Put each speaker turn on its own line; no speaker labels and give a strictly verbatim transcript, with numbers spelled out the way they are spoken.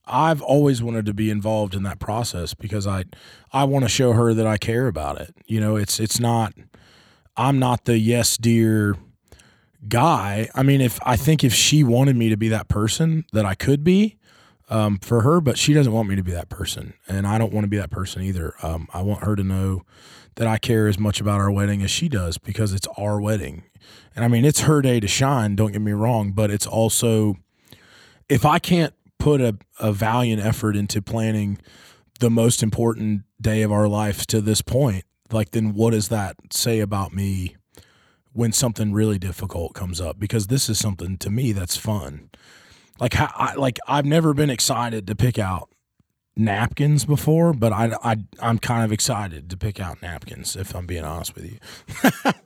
I've always wanted to be involved in that process because I I want to show her that I care about it. You know, it's it's not I'm not the yes dear guy. I mean, if I think if she wanted me to be that person that I could be um, for her, but she doesn't want me to be that person, and I don't want to be that person either. Um, I want her to know that I care as much about our wedding as she does because it's our wedding. And I mean, it's her day to shine, don't get me wrong, but it's also, if I can't put a, a valiant effort into planning the most important day of our life to this point, like, then what does that say about me when something really difficult comes up? Because this is something to me that's fun. Like, how, I, like I've never been excited to pick out napkins before, but I, I, I'm kind of excited to pick out napkins, if I'm being honest with you.